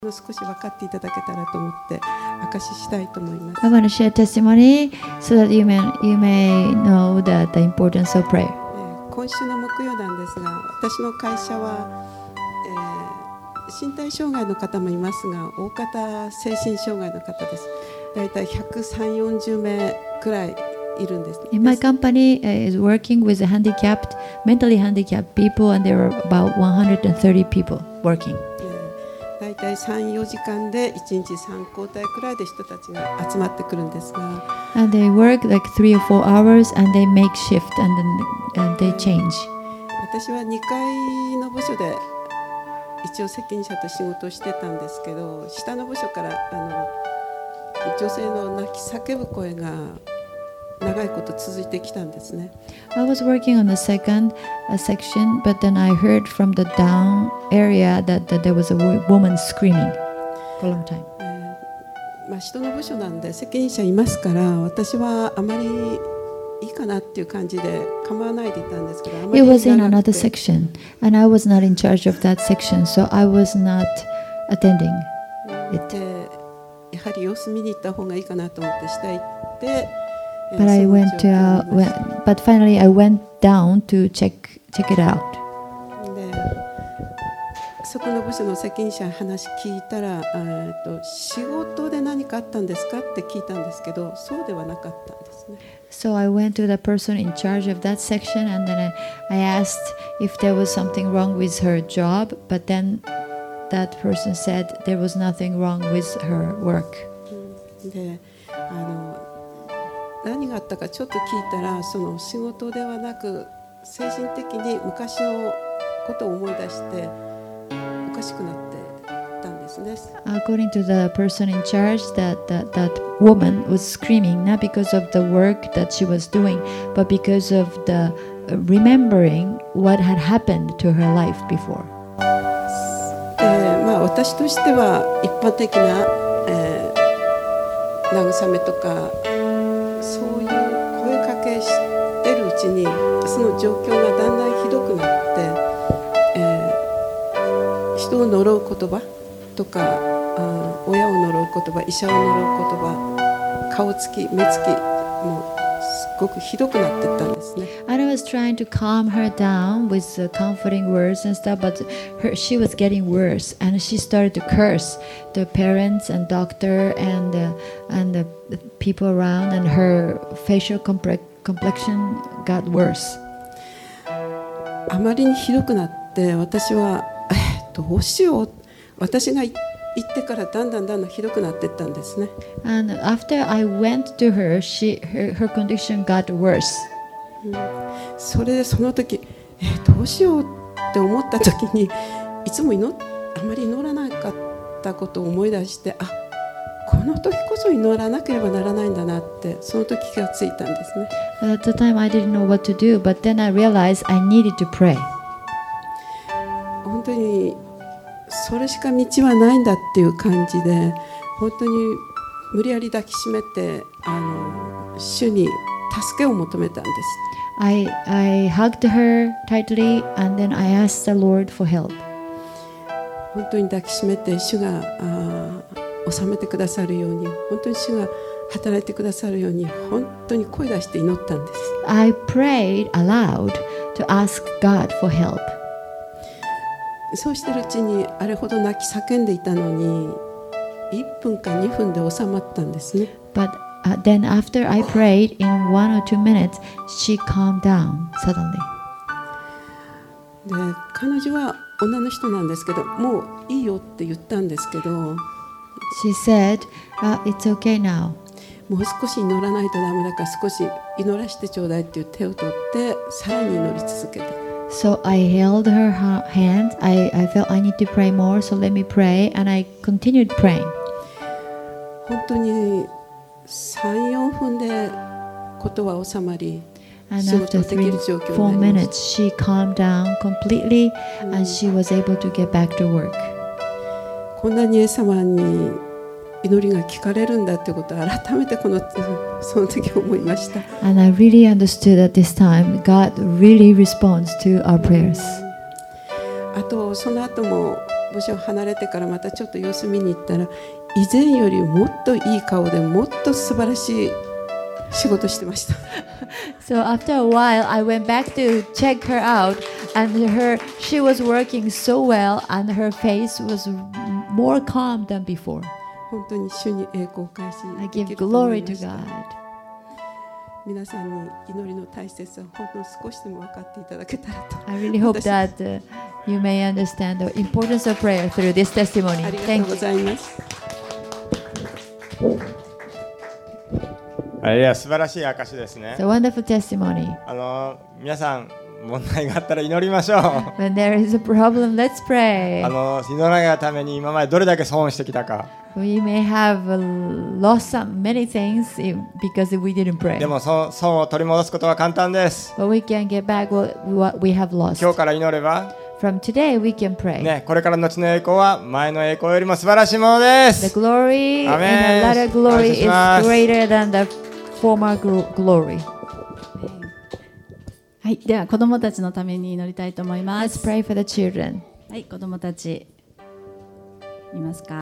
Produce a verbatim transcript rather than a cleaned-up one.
少し分かっていただけたらと思って証ししたいと思います。 I want to share testimony so that you may, you may know that the importance of prayer. 今週の木曜なんですが、私の会社は、えー、身体障害の方もいますが、大方精神障害の方です。だいたいひゃくさんじゅう、よんじゅう名くらいいるんです。 In my company uh, is working with handicapped, mentally handicapped people, and there are about one hundred thirty people working. だいたいさん、よじかんでいちにちさん交代くらいで人たちが集まってくるんですが、 and they work like three or four hours and they make shift and then and they change. 私はにかいの部署で一応責任者と仕事をしてたんですけど、下の部署からあの女性の泣き叫ぶ声が長いこと続いてきたんですね。 I was working on the second uh, section, but then I heard from the down area that, that there was a woman screaming for a long time. えーまあ、人の部署なんで責任者いますから、私はあまりいいかなっていう感じで構わないでいたんですけど、あまり It was in another section, and I was not in charge of that section, so I was not attending it. でやはり様子見に行った方がいいかなと思って下行って。 But I went to, uh, went, but finally I went down to check check it out. で、そこの部署の責任者に話聞いたら、えっと仕事で何かあったんですかって聞いたんですけど、そうではなかったんですね。 So I went to the person in charge of that section, and then I, I asked if there was something wrong with her job, but then that person said there was nothing wrong with her work. で、あの何があったかちょっと聞いたら、その仕事ではなく精神的に昔のことを思い出しておかしくなってたんですね。 According to the person in charge, that, that that woman was screaming not because of the work that she was doing, but because of the remembering what had happened to her life before. で、まあ私としては一般的な、えー、慰めとか。そういう声かけしてるうちにその状況がだんだんひどくなって、えー、人を呪う言葉とか、あ親を呪う言葉、医者を呪う言葉、顔つき、目つきもうすごくひどくなっていったんですね。 And I was trying to calm her down with uh, comforting words and stuff, but her, she was getting worse, and she started to curse the parents and doctor and uh, and the people around, and her facial compre- complexion got worse. あまりにひどくなって、私はえどうしよう、私が行ってからだんだんだんだんひどくなっていったんですね。 And after I went to her, she her, her condition got worse. うん、それでその時えどうしようって思った時に、いつも祈あまり祈らなかったことを思い出して、あ、この時こそ祈らなければならないんだなってその時気がついたんですね。 At the time I didn't know what to do, but then I realized I needed to pray. 本当にそれしか道はないんだっていう感じで、本当に無理やり抱きしめて、あの主に助けを求めたんです。 I, I hugged her tightly, and then I asked the Lord for help. 本当に抱きしめて、主が収めてくださるように、本当に主が働いてくださるように、本当に声出して祈ったんです。 I prayed aloud to ask God for help. そうしているうちにあれほど泣き叫んでいたのに、いっぷんかにふんで収まったんですね。 But uh, then after I prayed, in one or two minutes, she calmed down suddenly. で、彼女は女の人なんですけど、もういいよって言ったんですけど、 She said, uh, "It's okay now." もう少し祈らないとダメだから少し祈らせてちょうだいっていう手を取ってさらに祈り続けて。 So I held her ha- hand. I, I felt I need to pray more, so let me pray, and I continued praying. 本当にさん、よんふんでことは収まり、 And 仕事 after でき three, る状況 four になりま minutes, し she calmed down completely, and she was able to get back to work. た。こんなにイエス様に祈りが聞かれるんだということを改めてこのその時思いました。 And I really understood at this time God really responds to our prayers. あとその後ももちろん離れてからまたちょっと様子見に行ったら、以前よりもっといい顔でもっと素晴らしい仕事してました。 So after a while, I went back to check her out, and her she was working so well, and her face was more calm than before. 本当に主に栄光を返し I で give きると思 glory いま to した。 God. 皆さんに祈りの大切さをほんの少しでも分かっていただけたらと。 I really hope that uh, you may understand the importance of prayer through this testimony. ありがと Thank うご you. ざいます。 あれは素晴らしい証ですね It's。a wonderful testimony. あの皆さん問題があったら祈りましょう。 When there is a problem, let's pray. あの祈らないために今までどれだけ損してきたか。 We may have uh, lost some many things if- because we didn't pray. でもそ損を取り戻すことは簡単です。 But we can get back what, what we have lost. 今日から祈れば、 From today, we can pray. ね、これからの後の栄光は前の栄光よりも素晴らしいもので The す。 glory and Amen. the latter glory 感謝 is します。 greater than the former glo- glory. はい、では子どもたちのために祈りたいと思いま Let's す。 pray for the children. はい、子どもたちいますか。